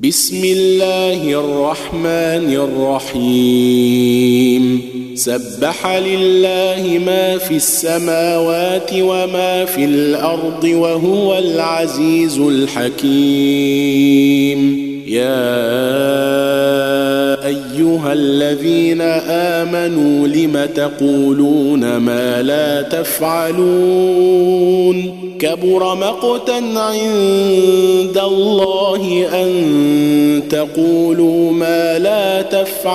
بسم الله الرحمن الرحيم سبح لله ما في السماوات وما في الأرض وهو العزيز الحكيم يا أيها الذين آمنوا لم تقولون ما لا تفعلون كبر مقتا عند الله أن تقولوا ما لا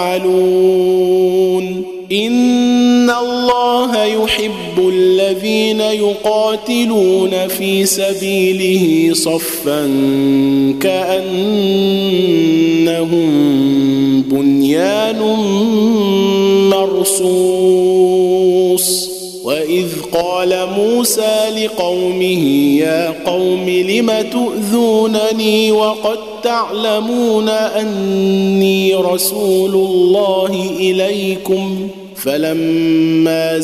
تفعلون إن الله يحب الذين يقاتلون في سبيله صفا كأنهم بنيان مرصوص وإذ قال موسى لقومه يا قوم لم تؤذونني وقد تعلمون أني رسول الله إليكم فلما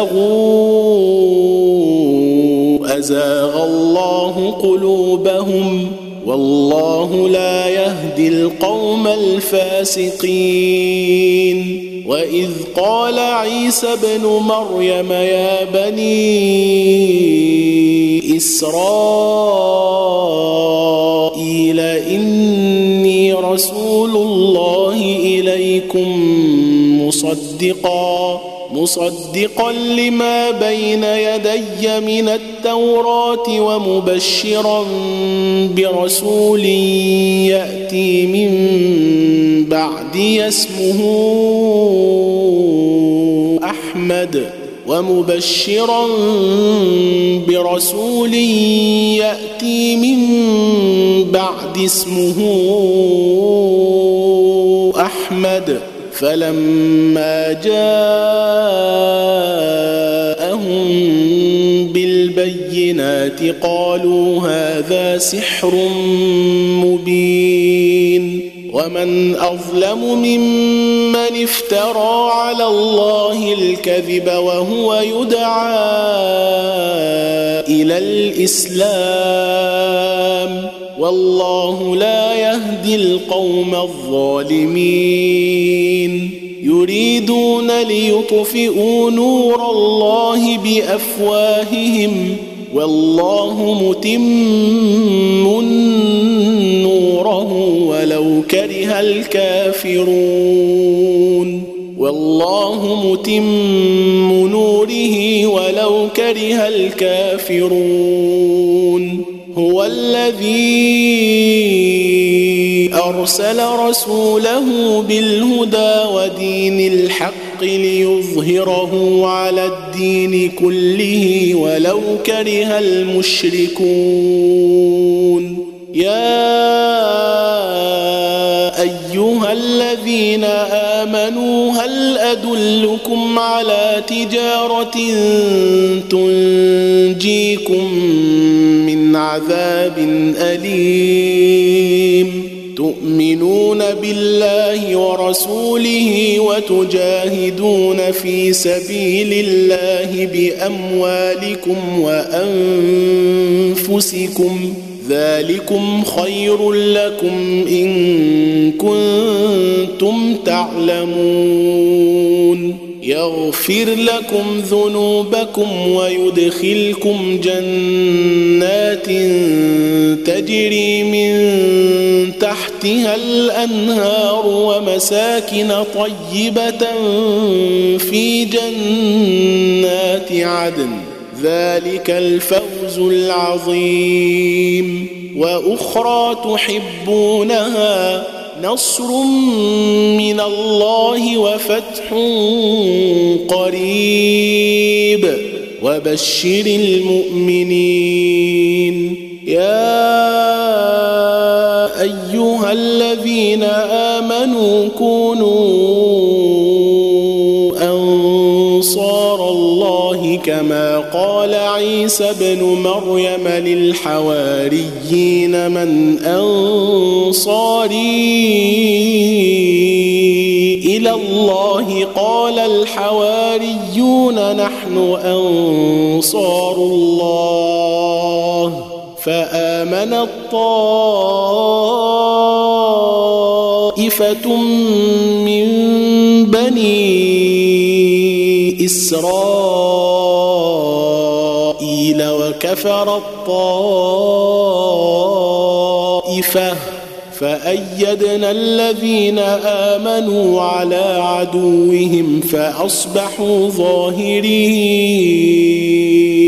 زاغوا أزاغ الله قلوبهم والله لا يهدي القوم الفاسقين وإذ قال عيسى ابن مريم يا بني إسرائيل إني رسول الله إليكم مصدقا لما بين يدي من التوراة ومبشرا برسول يأتي من بعدي اسمه أحمد فلما جاءهم بالبينات قالوا هذا سحر مبين ومن أظلم ممن افترى على الله الكذب وهو يدعى إلى الإسلام والله لا يهدي القوم الظالمين يريدون ليطفئوا نور الله بأفواههم والله متم نوره ولو كره الكافرون والله متم نوره ولو كره الكافرون هو الذي أرسل رسوله بالهدى ودين الحق ليظهره على الدين كله ولو كره المشركون يا أيها الذين آمنوا هل أدلكم على تجارة تنجيكم من عذاب أليم تؤمنون بالله ورسوله وتجاهدون في سبيل الله بأموالكم وأنفسكم ذلكم خير لكم إن كنتم تعلمون يغفر لكم ذنوبكم ويدخلكم جنات تجري من تحتها الأنهار ومساكن طيبة في جنات عدن ذلك الفوز العظيم وأخرى تحبونها نصر من الله وفتح قريب وبشر المؤمنين يا أيها الذين آمنوا كونوا أنصار الله كما قال عيسى ابن مريم للحواريين من أنصاري إلى الله قال الحواريون نحن أنصار الله فآمن الطائفة طائفة من بني إسرائيل وكفرت طائفة فأيدنا الذين آمنوا على عدوهم فأصبحوا ظاهرين.